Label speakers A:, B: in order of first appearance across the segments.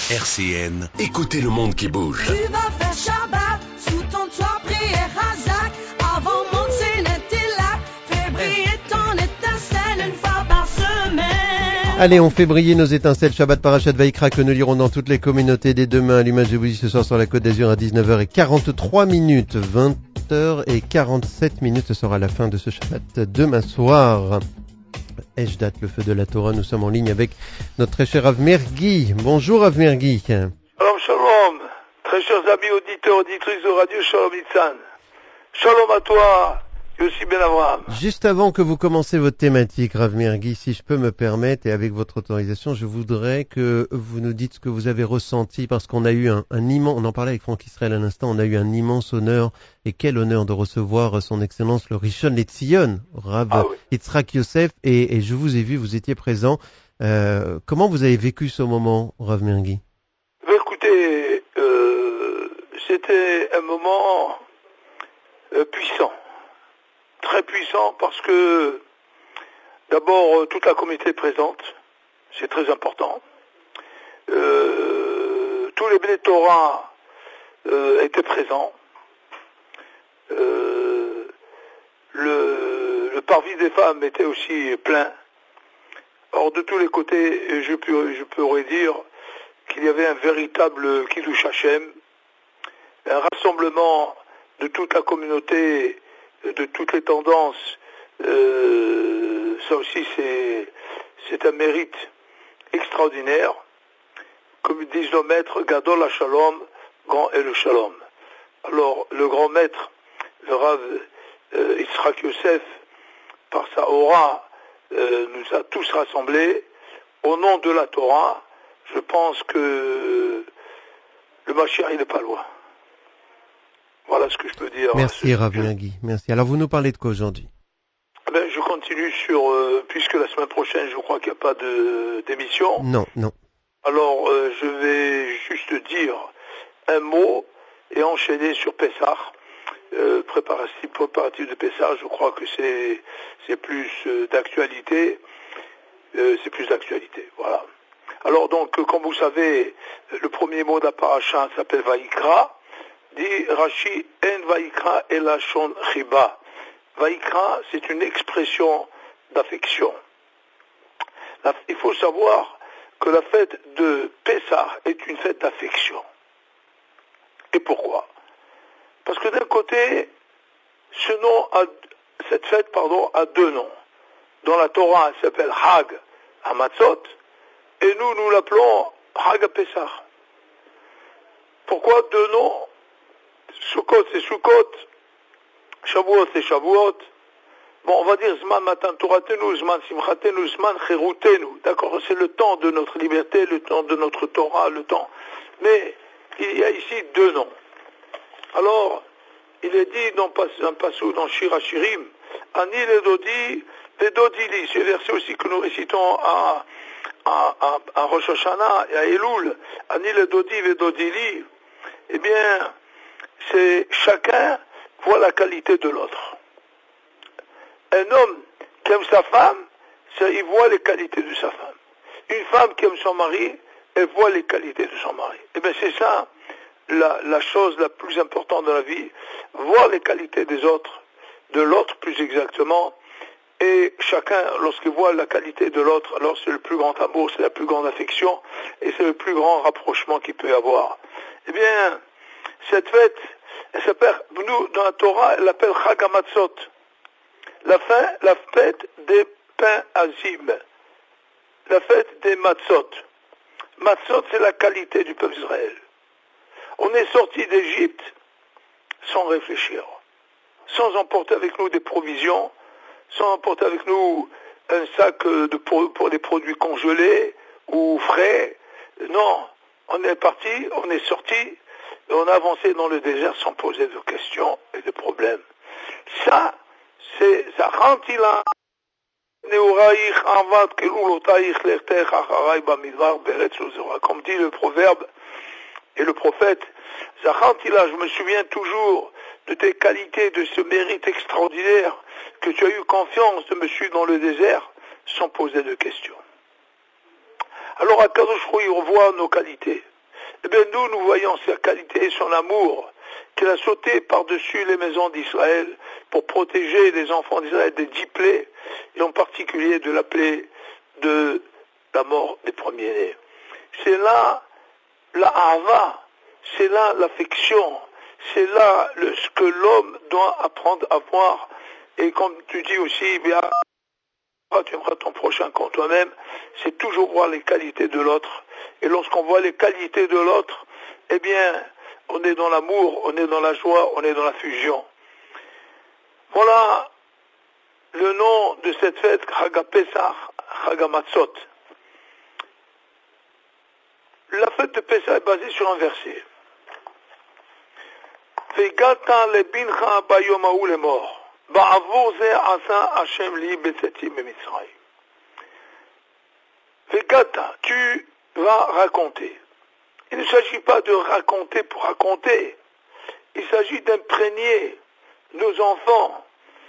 A: RCN, écoutez le monde qui bouge.
B: Tu vas faire Shabbat sous ton toit, prière Hazak. Avant mon n'était là, fais briller ton étincelle une fois par semaine.
C: Allez, on fait briller nos étincelles. Shabbat Parashat Vaïkra que nous lirons dans toutes les communautés dès demain à l'image de Bouzy ce soir sur la Côte d'Azur à 19h43. 20h47. Ce sera la fin de ce Shabbat demain soir. Ejdat, le feu de la Torah, nous sommes en ligne avec notre très cher Rav Mergui. Bonjour Rav Mergui.
D: Shalom, shalom. Très chers amis auditeurs, auditrices de Radio Shalom Itzan. Shalom à toi, Yossi Ben Avraham.
C: Juste avant que vous commenciez votre thématique, Rav Mergui, si je peux me permettre et avec votre autorisation, je voudrais que vous nous dites ce que vous avez ressenti parce qu'on a eu un immense, on en parlait avec Franck Israël à l'instant, on a eu un immense honneur et quel honneur de recevoir son excellence le Rishon LeZion, Rav Yitzhak Yosef et je vous ai vu, vous étiez présent. Comment vous avez vécu ce moment, Rav Mergui?
D: Écoutez, c'était un moment puissant. Très puissant parce que d'abord toute la communauté est présente, c'est très important. Tous les Bnei Torah étaient présents. Le parvis des femmes était aussi plein. Or de tous les côtés, je pourrais dire qu'il y avait un véritable Kiddush Hashem, un rassemblement de toute la communauté, de toutes les tendances. Ça aussi c'est un mérite extraordinaire. Comme disent nos maîtres, Gadol HaShalom, grand est le Shalom. Alors le grand maître, le Rav Yitzhak Yosef, par sa aura, nous a tous rassemblés au nom de la Torah. Je pense que le Mashiach il n'est pas loin. Voilà ce que je peux dire.
C: Merci Rav Mergui, merci. Alors vous nous parlez de quoi aujourd'hui?
D: Je continue sur, puisque la semaine prochaine je crois qu'il n'y a pas d'émission.
C: Non.
D: Alors je vais juste dire un mot et enchaîner sur Pessah. Préparatif de Pessah, je crois que c'est plus d'actualité. Voilà. Alors donc, comme vous savez, le premier mot de la paracha s'appelle Vaïkra. Dit Rashi, En Vaïkra Elashon Chiba. Vaïkra, c'est une expression d'affection. Il faut savoir que la fête de Pessah est une fête d'affection. Et pourquoi? Parce que d'un côté, cette fête a deux noms. Dans la Torah, elle s'appelle Hag HaMatzot, et nous l'appelons Hag Pessah. Pourquoi deux noms? Sukkot c'est Sukkot, Shavuot c'est Shavuot. Bon, on va dire Zman Matan Toratenu, Zman Simchatenu, Zman Cherutenu. D'accord, c'est le temps de notre liberté, le temps de notre Torah, le temps. Mais il y a ici deux noms. Alors, il est dit dans un passage dans Shir HaShirim, Ani Ledodi, Vedodili, c'est le verset aussi que nous récitons à Rosh Hashanah et à Elul, Ani Ledodi, Vedodili. Eh bien, c'est chacun voit la qualité de l'autre. Un homme qui aime sa femme, il voit les qualités de sa femme. Une femme qui aime son mari, elle voit les qualités de son mari. Eh bien, c'est ça la chose la plus importante dans la vie, voir les qualités des autres, de l'autre plus exactement, et chacun, lorsqu'il voit la qualité de l'autre, alors c'est le plus grand amour, c'est la plus grande affection, et c'est le plus grand rapprochement qu'il peut y avoir. Eh bien, cette fête, elle s'appelle, nous, dans la Torah, elle l'appelle Chag HaMatzot. La fête des pains azim. La fête des matzot. Matzot, c'est la qualité du peuple d'Israël. On est sorti d'Égypte sans réfléchir, sans emporter avec nous des provisions, sans emporter avec nous un sac pour des produits congelés ou frais. Non, on est parti, on est sorti, et on a avancé dans le désert sans poser de questions et de problèmes. Ça, c'est Zachantila Neuraïch Avad Kelulotaïch Lertech Acharai Bamidvar Beretz Lozora. Comme dit le proverbe et le prophète, Zachantila, je me souviens toujours de tes qualités, de ce mérite extraordinaire que tu as eu confiance de me suivre dans le désert sans poser de questions. Alors Akadosh Hu, il revoit nos qualités. Eh bien, nous voyons sa qualité et son amour, qu'il a sauté par-dessus les maisons d'Israël pour protéger les enfants d'Israël des 10 plaies, et en particulier de la plaie de la mort des premiers-nés. C'est là la hava, c'est là l'affection, c'est là ce que l'homme doit apprendre à voir. Et comme tu dis aussi, bien, tu aimeras ton prochain comme toi-même, c'est toujours voir les qualités de l'autre. Et lorsqu'on voit les qualités de l'autre, eh bien, on est dans l'amour, on est dans la joie, on est dans la fusion. Voilà le nom de cette fête, Chag Pesach, Chag Matzot. La fête de Pesach est basée sur un verset. Vegata lebincha bayom hahu lemor, ba'avur ze asa Hashem li betzetim b'Mitzrayim. Vegata, tu vas raconter. Il ne s'agit pas de raconter pour raconter. Il s'agit d'imprégner nos enfants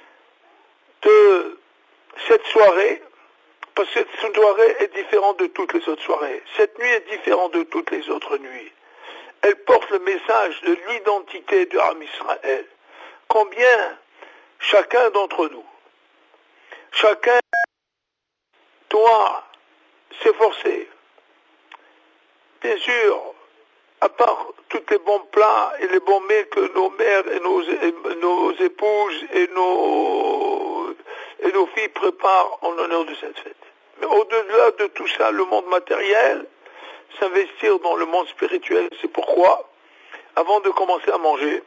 D: de cette soirée, parce que cette soirée est différente de toutes les autres soirées. Cette nuit est différente de toutes les autres nuits. Elle porte le message de l'identité de Am Israël. Combien chacun d'entre nous, chacun doit s'efforcer. Bien sûr, à part tous les bons plats et les bons mets que nos mères et nos épouses et nos filles préparent en l'honneur de cette fête. Mais au-delà de tout ça, le monde matériel, s'investir dans le monde spirituel, c'est pourquoi, avant de commencer à manger,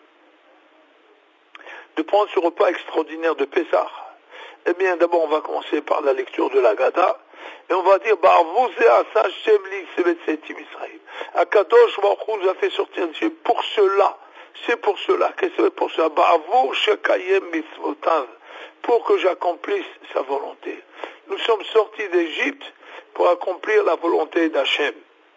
D: de prendre ce repas extraordinaire de Pessah, eh bien d'abord on va commencer par la lecture de l'Agada, et on va dire, Akadosh Baruch Hu nous a fait sortir de Dieu pour cela, c'est pour cela, qu'est-ce que c'est pour cela? Pour que j'accomplisse sa volonté. Nous sommes sortis d'Égypte pour accomplir la volonté d'Hachem.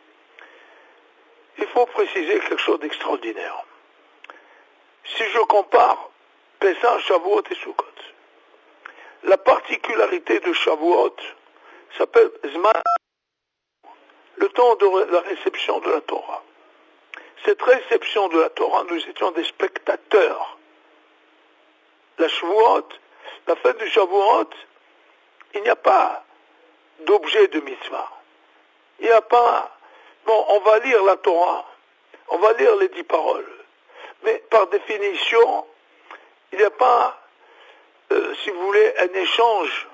D: Il faut préciser quelque chose d'extraordinaire. Si je compare Pesach, Shavuot et Sukkot, la particularité de Shavuot s'appelle Zman, le temps de la réception de la Torah. Cette réception de la Torah, nous étions des spectateurs. La Shavuot, la fête de Shavuot, il n'y a pas d'objet de mitzvah. Il n'y a pas... Bon, on va lire la Torah, on va lire les 10 paroles, mais par définition, il n'y a pas, si vous voulez, un échange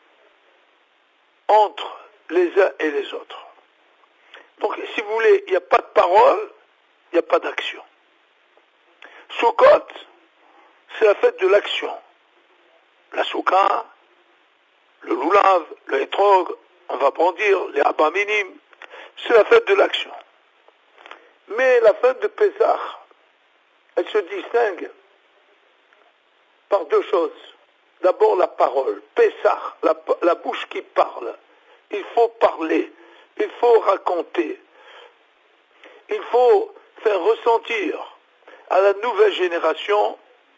D: entre les uns et les autres. Donc, si vous voulez, il n'y a pas de parole, il n'y a pas d'action. Sukkot, c'est la fête de l'action. La soukha, le loulav, le hétrog, on va brandir les abats minimes, c'est la fête de l'action. Mais la fête de Pesach, elle se distingue par 2 choses. D'abord la parole. Pesach, la bouche qui parle. Il faut parler, il faut raconter, il faut faire ressentir à la nouvelle génération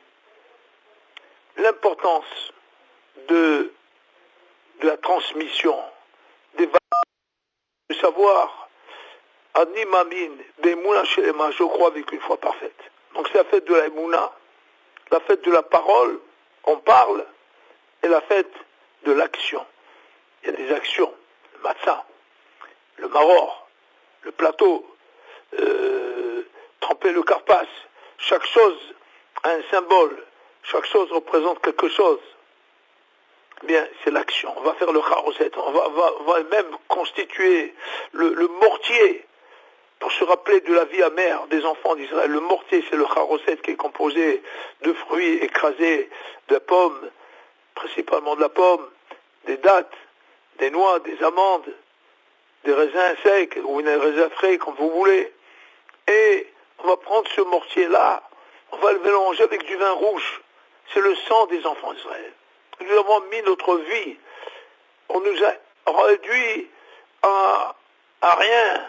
D: l'importance de la transmission des valeurs, de savoir, Animamin, Bemouna Shelema, je crois avec une foi parfaite. Donc c'est la fête de la Emouna, la fête de la parole, on parle, et la fête de l'action. Il y a des actions, le matzah, le maror, le plateau, tremper le karpas, chaque chose a un symbole, chaque chose représente quelque chose. Bien, c'est l'action. On va faire le charoset, on va même constituer le mortier pour se rappeler de la vie amère des enfants d'Israël. Le mortier, c'est le charoset qui est composé de fruits écrasés, de pommes, principalement de la pomme, des dattes, des noix, des amandes, des raisins secs ou des raisins frais, comme vous voulez. Et on va prendre ce mortier-là, on va le mélanger avec du vin rouge. C'est le sang des enfants d'Israël. Nous avons mis notre vie, on nous a réduit à rien.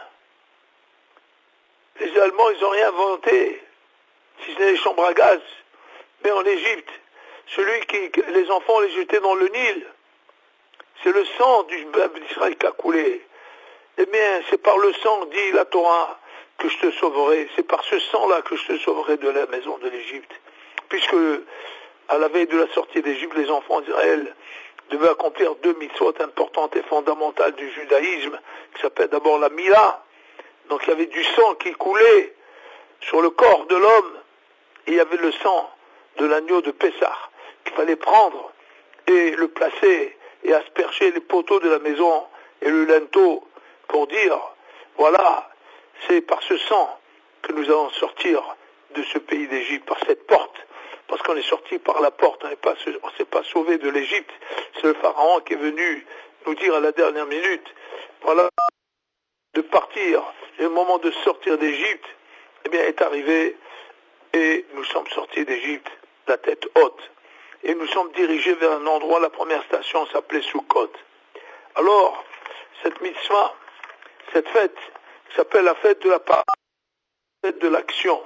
D: Les Allemands, ils n'ont rien inventé, si ce n'est les chambres à gaz. Mais en Égypte, les enfants les jetaient dans le Nil. C'est le sang du peuple d'Israël qui a coulé. Eh bien, c'est par le sang, dit la Torah, que je te sauverai, c'est par ce sang-là que je te sauverai de la maison de l'Égypte. Puisque, à la veille de la sortie d'Égypte, les enfants d'Israël devaient accomplir 2 mitzvot importantes et fondamentales du judaïsme, qui s'appelle d'abord la Mila. Donc il y avait du sang qui coulait sur le corps de l'homme, et il y avait le sang de l'agneau de Pessah, qu'il fallait prendre et le placer et asperger les poteaux de la maison et le linteau pour dire, voilà, c'est par ce sang que nous allons sortir de ce pays d'Égypte, par cette porte, parce qu'on est sorti par la porte, on ne s'est pas sauvé de l'Égypte, c'est le pharaon qui est venu nous dire à la dernière minute, voilà, de partir, et le moment de sortir d'Égypte, eh bien, est arrivé, et nous sommes sortis d'Égypte, la tête haute, et nous sommes dirigés vers un endroit, la première station s'appelait Sukkot. Alors, cette mitzvah, cette fête, s'appelle la fête de la parole, la fête de l'action.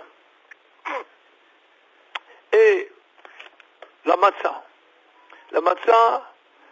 D: Et la matzah. La matzah,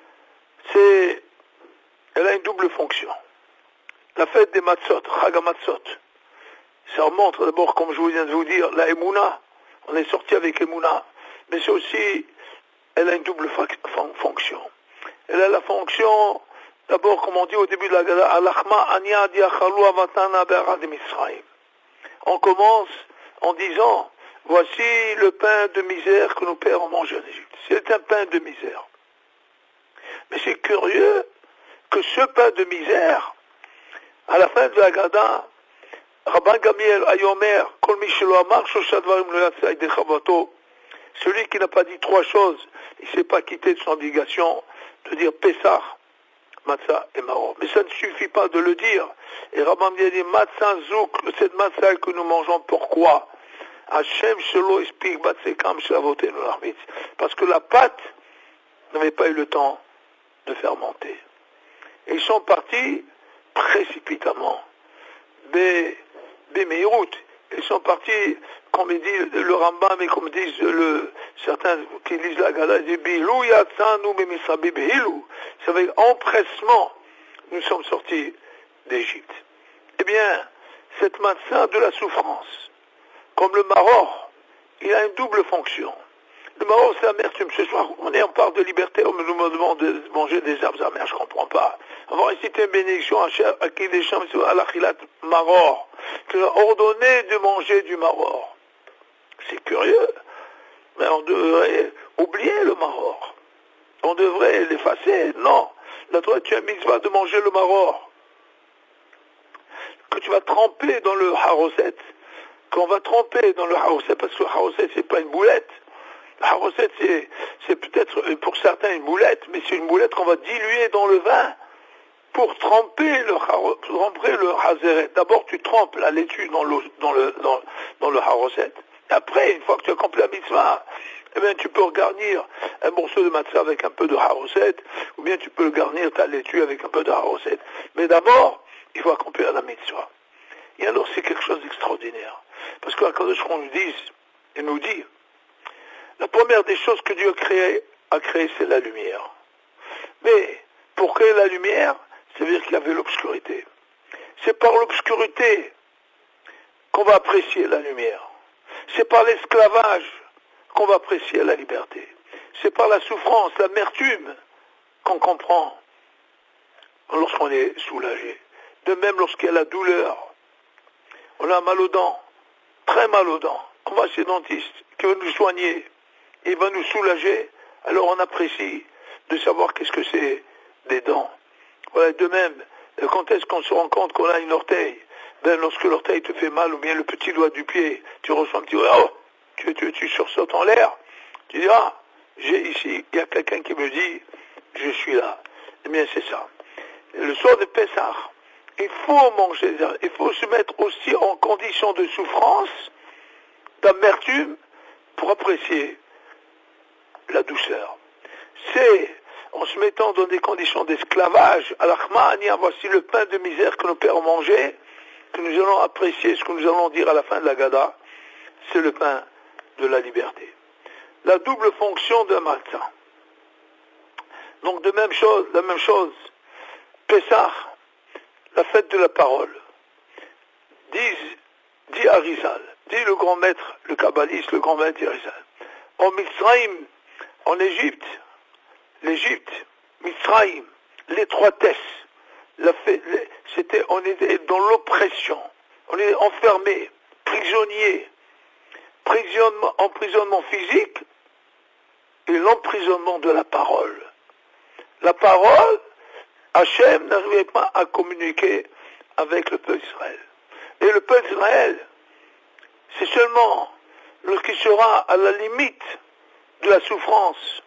D: elle a une double fonction. La fête des matzot, Chag HaMatzot, ça montre d'abord, comme je viens de vous dire, la Emouna. On est sorti avec Emouna. Mais c'est aussi, elle a une double fonction. Elle a la fonction, d'abord, comme on dit au début de la Gada, Alachma Anya Diachalu Avatana Be'arad Mitzrayim. On commence en disant, voici le pain de misère que nos pères ont mangé en Égypte. C'est un pain de misère. Mais c'est curieux que ce pain de misère, à la fin de la Gada, Rabban Gamiel Ayomer, Kol Mishelo Amar, Shosha Dvarim Lo Yatzai de Chavato, celui qui n'a pas dit 3 choses, il ne s'est pas quitté de son obligation de dire Pessah, Matzah et Maror. Mais ça ne suffit pas de le dire. Et Rabban Gamiel dit Matzah Zouk, cette Matzah que nous mangeons, pourquoi? Hashem Shelo Ispik Batsekam Shavotenu Larmitz. Parce que la pâte n'avait pas eu le temps de fermenter. Et ils sont partis précipitamment. Bémeirut. Ils sont partis, comme il dit le Rambam et comme disent certains qui lisent la Gala, ils disent Bilou Yatsanu Bemisabi Behilou. C'est avec empressement nous sommes sortis d'Égypte. Eh bien, cette matzah de la souffrance, comme le maror, il a une double fonction. Le maror, c'est l'amertume. Ce soir, on parle de liberté, on nous demande de manger des herbes amères, je ne comprends pas. On va réciter une bénédiction à qui des chams à l'achilat maror, qui a ordonné de manger du maror. C'est curieux, mais on devrait oublier le maror. On devrait l'effacer. Non, la Torah, tu as mitzvah de manger le maror. Que tu vas tremper dans le haroset, qu'on va tremper dans le haroset, parce que le haroset, c'est pas une boulette. La recette, c'est peut-être pour certains une boulette, mais c'est une boulette qu'on va diluer dans le vin pour tremper le hazeret. D'abord, tu trempes la laitue dans le haroset. Après, une fois que tu as accompli la mitzvah, eh bien, tu peux garnir un morceau de matzah avec un peu de haroset, ou bien tu peux garnir ta laitue avec un peu de haroset. Mais d'abord, il faut accomplir la mitzvah. Et alors, c'est quelque chose d'extraordinaire. Parce que quand il nous dit, la première des choses que Dieu a créé, c'est la lumière. Mais pour créer la lumière, ça veut dire qu'il y avait l'obscurité. C'est par l'obscurité qu'on va apprécier la lumière. C'est par l'esclavage qu'on va apprécier la liberté. C'est par la souffrance, l'amertume qu'on comprend lorsqu'on est soulagé. De même lorsqu'il y a la douleur, on a mal aux dents, très mal aux dents. On va chez le dentiste qui veut nous soigner. Il va nous soulager, alors on apprécie de savoir qu'est-ce que c'est des dents. Voilà, de même, quand est-ce qu'on se rend compte qu'on a une orteil? Ben, lorsque l'orteil te fait mal, ou bien le petit doigt du pied, tu ressens un petit, oh, tu sursautes en l'air, tu dis, ah, j'ai ici, il y a quelqu'un qui me dit, je suis là. Eh bien, c'est ça. Le soir de Pessah, il faut manger, il faut se mettre aussi en condition de souffrance, d'amertume, pour apprécier la douceur. C'est en se mettant dans des conditions d'esclavage, al-Achma'ania, voici le pain de misère que nos pères ont mangé, que nous allons apprécier, ce que nous allons dire à la fin de la Gada, c'est le pain de la liberté. La double fonction de matzah. Donc la même chose, Pessah, la fête de la parole. Disent Arizal, dit le grand maître, le kabbaliste, le grand maître Arizal. En Mitzrayim, en Égypte, l'Égypte, Mitzrayim, l'étroitesse, on était dans l'oppression, on est enfermé, prisonnier, emprisonnement physique et l'emprisonnement de la parole. La parole, Hachem n'arrivait pas à communiquer avec le peuple d'Israël. Et le peuple d'Israël, c'est seulement lorsqu'il sera à la limite de la souffrance,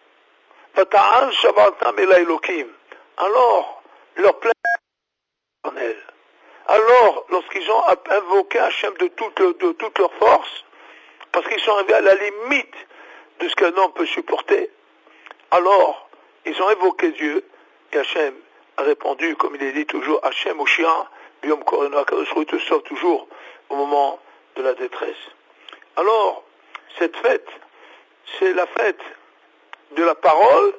D: alors leur plainte est éternelle. Alors, lorsqu'ils ont invoqué Hachem de toute leur force, parce qu'ils sont arrivés à la limite de ce qu'un homme peut supporter, alors ils ont invoqué Dieu, et Hachem a répondu, comme il est dit toujours, Hachem Oshia, Biom Koreno HaKadosh Hu te sauve toujours au moment de la détresse. Alors, cette fête, c'est la fête de la parole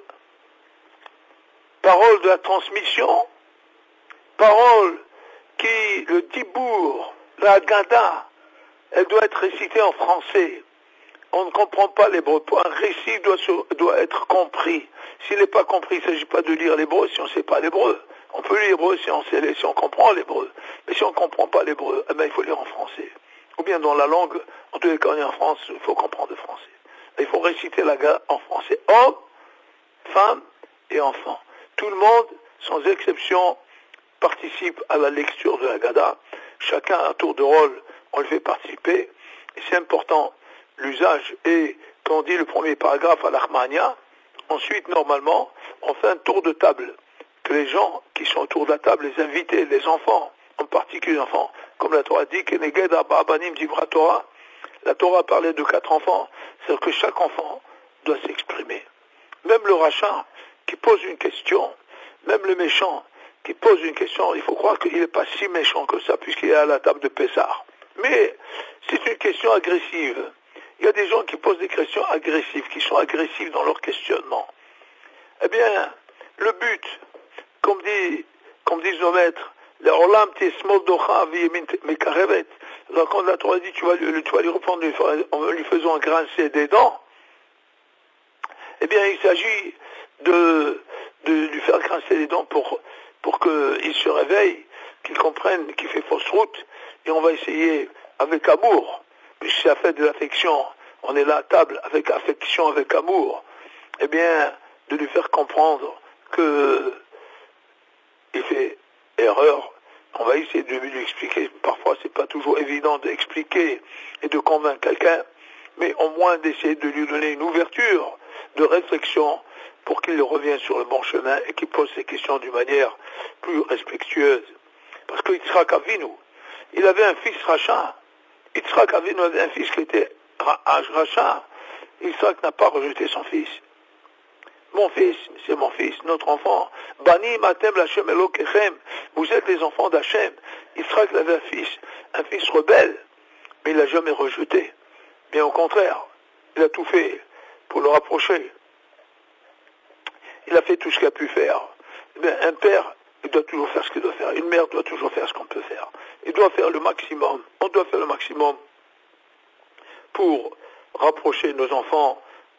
D: de la transmission, parole qui, le Dibour, la Gada, elle doit être récitée en français. On ne comprend pas l'hébreu. Un récit doit être compris. S'il n'est pas compris, il ne s'agit pas de lire l'hébreu si on ne sait pas l'hébreu. On peut lire l'hébreu si on comprend l'hébreu. Mais si on ne comprend pas l'hébreu, il faut lire en français. Ou bien dans la langue, en tous les cas, on est en France, il faut comprendre le français. Il faut réciter la Gada en français. Homme, femme et enfant. Tout le monde, sans exception, participe à la lecture de la Gada. Chacun à tour de rôle, on le fait participer. Et c'est important, l'usage. Et quand on dit le premier paragraphe à l'Achmania, ensuite, normalement, on fait un tour de table. Que les gens qui sont autour de la table, les invités, les enfants, en particulier les enfants, comme la Torah dit, Keneged Arba Abanim Divra Torah, la Torah parlait de 4 enfants, c'est-à-dire que chaque enfant doit s'exprimer. Même le rachat qui pose une question, même le méchant qui pose une question, il faut croire qu'il n'est pas si méchant que ça, puisqu'il est à la table de Pessah. Mais c'est une question agressive. Il y a des gens qui posent des questions agressives, qui sont agressifs dans leur questionnement. Eh bien, le but, comme disent nos maîtres, donc quand la Torah dit tu vas lui répondre en lui faisant grincer des dents, eh bien il s'agit de lui faire grincer les dents pour qu'il se réveille, qu'il comprenne qu'il fait fausse route, et on va essayer avec amour, puisque c'est la fête de l'affection, on est là à table avec affection, avec amour, eh bien de lui faire comprendre que il fait erreur. On va essayer de lui expliquer. Parfois, c'est pas toujours évident d'expliquer et de convaincre quelqu'un, mais au moins d'essayer de lui donner une ouverture de réflexion pour qu'il revienne sur le bon chemin et qu'il pose ses questions d'une manière plus respectueuse. Parce que Yitzhak Avinu, il avait un fils Racha. Yitzhak Avinu avait un fils qui était Racha. Yitzhak n'a pas rejeté son fils. Mon fils, c'est mon fils, notre enfant. Bani matem l'Hachem Elokechem. Vous êtes les enfants d'Hachem. Yitzhak avait un fils rebelle, mais il l'a jamais rejeté. Bien au contraire, il a tout fait pour le rapprocher. Il a fait tout ce qu'il a pu faire. Eh bien, un père, il doit toujours faire ce qu'il doit faire. Une mère doit toujours faire ce qu'on peut faire. Il doit faire le maximum. On doit faire le maximum pour rapprocher nos enfants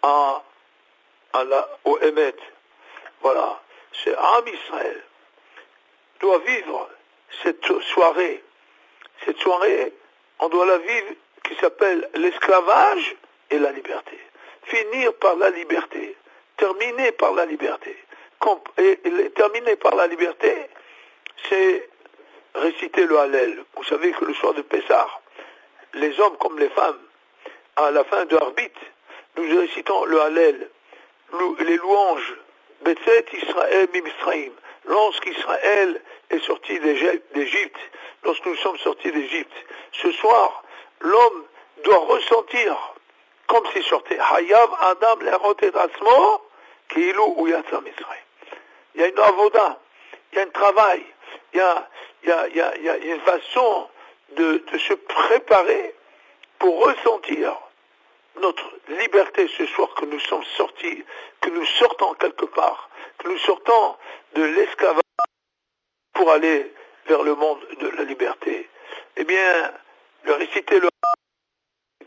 D: au Emet. Voilà. C'est Am Israël doit vivre cette soirée. Cette soirée, on doit la vivre qui s'appelle l'esclavage et la liberté. Finir par la liberté. Terminer par la liberté. Et terminer par la liberté, c'est réciter le Hallel. Vous savez que le soir de Pessah, les hommes comme les femmes, à la fin de Arbit, nous récitons le Hallel, les louanges, Betzet Israël Mimisraïm, lorsqu'Israël est sorti d'Égypte, lorsque nous sommes sortis d'Égypte. Ce soir, l'homme doit ressentir comme s'il sortait. Hayav Adam Lerot et Atzmo, Kilu ou Yatsa Misraïm. Il y a une avoda, il y a un travail, il y a une façon de se préparer pour ressentir notre liberté ce soir que nous sommes sortis, que nous sortons quelque part, que nous sortons de l'esclavage pour aller vers le monde de la liberté. Eh bien, le réciter le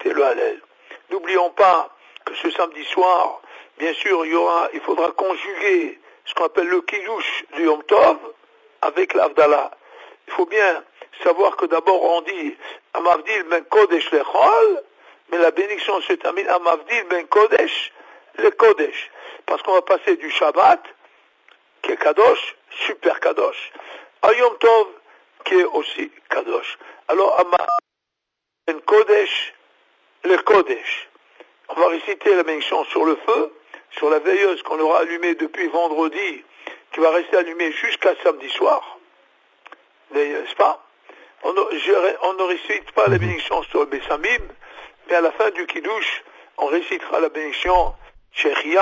D: chanter le Hallel. N'oublions pas que ce samedi soir, bien sûr, il faudra conjuguer ce qu'on appelle le Kiddush du Yom Tov avec l'Avdallah. Il faut bien savoir que d'abord on dit Amavdil ben Kodesh lechol, mais la bénédiction se termine Amavdil ben Kodesh le Kodesh. Parce qu'on va passer du Shabbat, qui est Kadosh, super Kadosh, à Yom Tov, qui est aussi Kadosh. Alors Amavdil ben Kodesh le Kodesh. On va réciter la bénédiction sur le feu, sur la veilleuse qu'on aura allumée depuis vendredi, qui va rester allumée jusqu'à samedi soir. N'est-ce pas? On ne récite pas la bénédiction sur le Bessamim, mais à la fin du Kiddush, on récitera la bénédiction Shechia,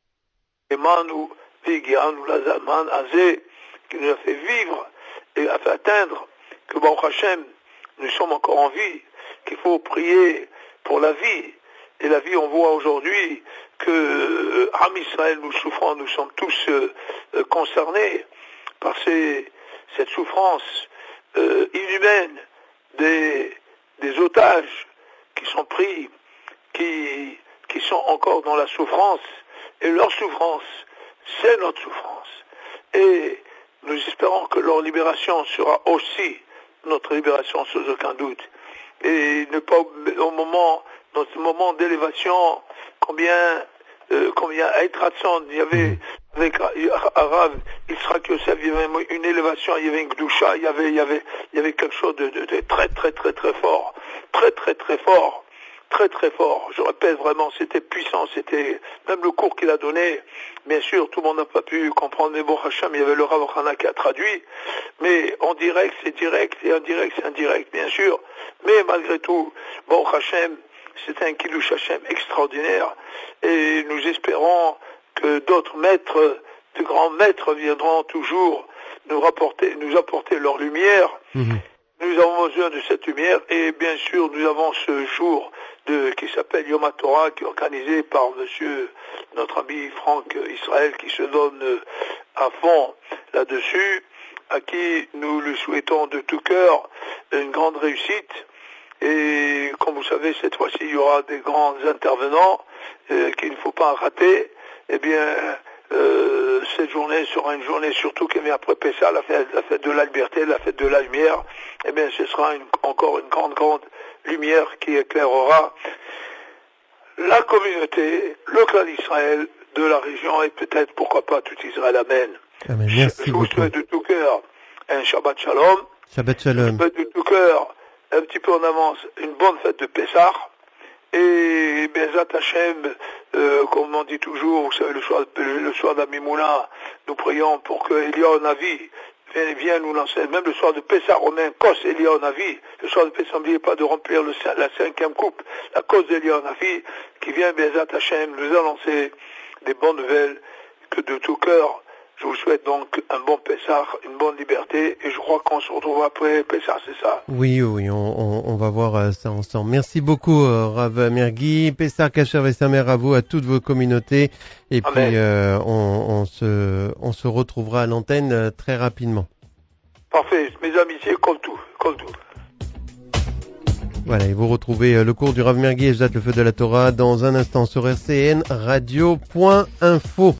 D: Emanu, Vigianu, Lazaman, Azé, qui nous a fait vivre et a fait atteindre que Baruch Hashem, nous sommes encore en vie, qu'il faut prier pour la vie. Et la vie, on voit aujourd'hui que Am Israël, nous souffrons, nous sommes tous concernés par cette souffrance inhumaine des otages qui sont pris, qui sont encore dans la souffrance, et leur souffrance, c'est notre souffrance. Et nous espérons que leur libération sera aussi notre libération sans aucun doute. Et ne pas dans ce moment d'élévation, combien Ait Ratson, il y avait avec Arav, Yitzhak Yosef, il y avait une élévation, il y avait une Gdusha, il y avait quelque chose de très très très très fort, très très très fort, très très fort. Je répète vraiment, c'était puissant, c'était même le cours qu'il a donné. Bien sûr, tout le monde n'a pas pu comprendre, mais Baruch Hashem, il y avait le Rav Ochana qui a traduit. Mais en direct, c'est direct, et indirect, c'est indirect, bien sûr. Mais malgré tout, Baruch Hashem, c'était un Kiddush Hashem extraordinaire. Et nous espérons que d'autres maîtres, de grands maîtres viendront toujours nous apporter leur lumière. Nous avons besoin de cette lumière et bien sûr nous avons ce jour qui s'appelle Yom HaTorah qui est organisé par notre ami Franck Israël qui se donne à fond là-dessus, à qui nous lui souhaitons de tout cœur une grande réussite. Et comme vous savez, cette fois-ci, il y aura des grands intervenants qu'il ne faut pas rater. Eh bien, cette journée sera une journée surtout qui vient après Pessah, la fête de la liberté, la fête de la lumière. Eh bien, ce sera encore une grande lumière qui éclairera la communauté, le clan d'Israël, de la région et peut-être, pourquoi pas, tout Israël. Amen.
C: Amen. Merci
D: Je vous souhaite de tout cœur un Shabbat Shalom.
C: Shabbat Shalom.
D: Je vous souhaite de tout cœur, un petit peu en avance, une bonne fête de Pessah. Et Bezat Hashem, comme on dit toujours, vous savez, le soir d'Amimouna, nous prions pour que Eliyahu Navi vienne nous lancer, même le soir de Pessah romain, Kos Eliyahu Navi, le soir de Pessah, n'oubliez pas de remplir la 5e coupe, la Kos Eliyahu Navi, qui vient Bezat Hashem nous annoncer des bonnes nouvelles, que de tout cœur, je vous souhaite donc un bon Pessah, une bonne liberté, et je crois qu'on se retrouve après Pessah, c'est ça?
C: Oui, on va voir ça ensemble. Merci beaucoup, Rav Mergui. Pessah Kasher Vesamer à vous, à toutes vos communautés. Et
D: Amen.
C: Puis, on se retrouvera à l'antenne très rapidement.
D: Parfait, mes amitiés, comme tout.
C: Voilà, et vous retrouvez le cours du Rav Mergui et Jat le feu de la Torah dans un instant sur rcnradio.info.